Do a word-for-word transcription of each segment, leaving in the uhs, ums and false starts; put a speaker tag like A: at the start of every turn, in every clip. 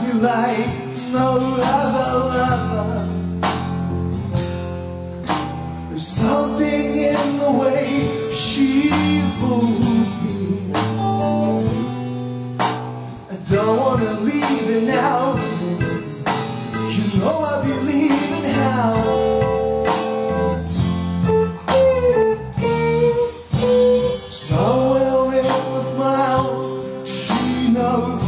A: me like no other lover. There's something in the way she moves me. I don't wanna leave it now. You know I believe in how. Somewhere in the smile she knows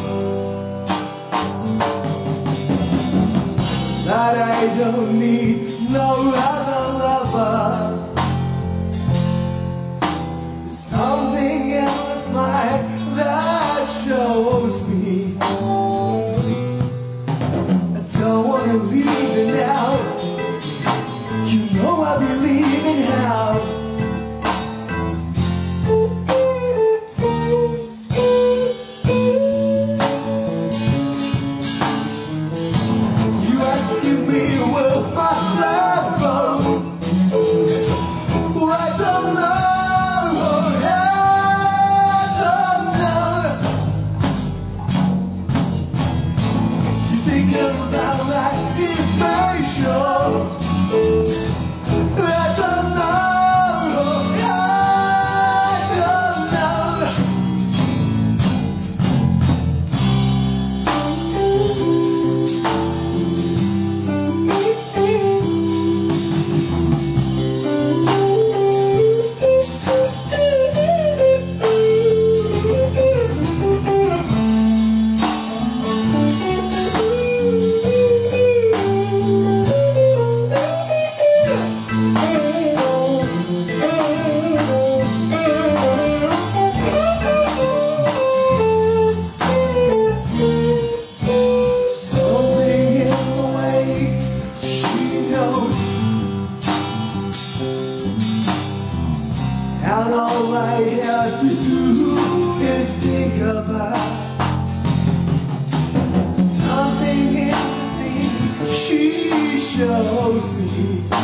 A: that I don't need no other lover. There's something in the smile that shows me I don't wanna leave it now. You know I believe in how. And all I have to do is think about something in the thing she shows me.